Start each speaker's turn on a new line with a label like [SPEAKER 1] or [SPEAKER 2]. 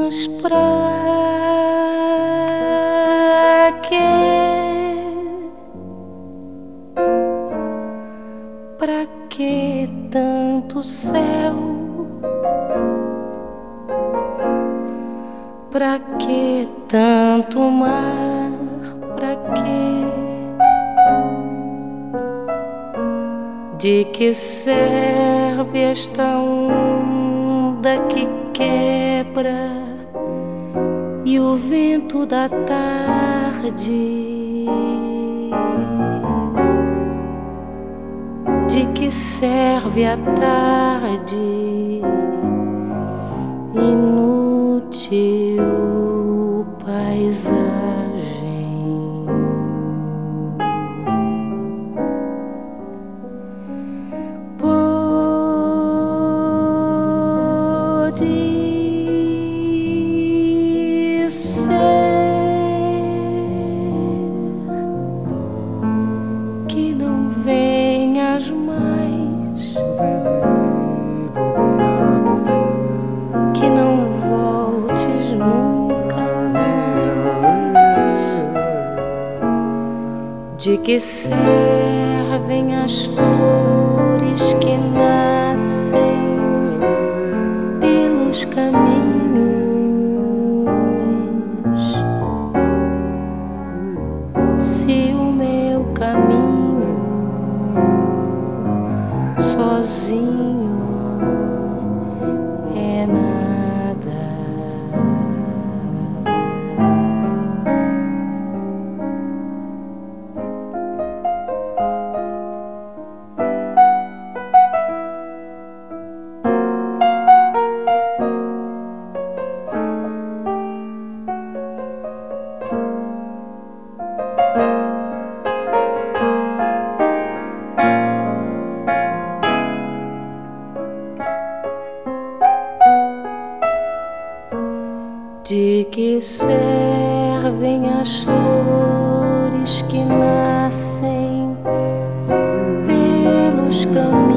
[SPEAKER 1] Mas pra quê? Pra que tanto céu? Pra que tanto mar? Pra quê? De que serve esta onda que quebra e o vento da tarde? De que serve a tarde? Inútil paisagem. Pode ser que não venhas mais, que não voltes nunca mais. De que servem as flores que nascem pelos caminhos, se o meu caminho sozinho é nada? De que servem as flores que nascem pelos caminhos,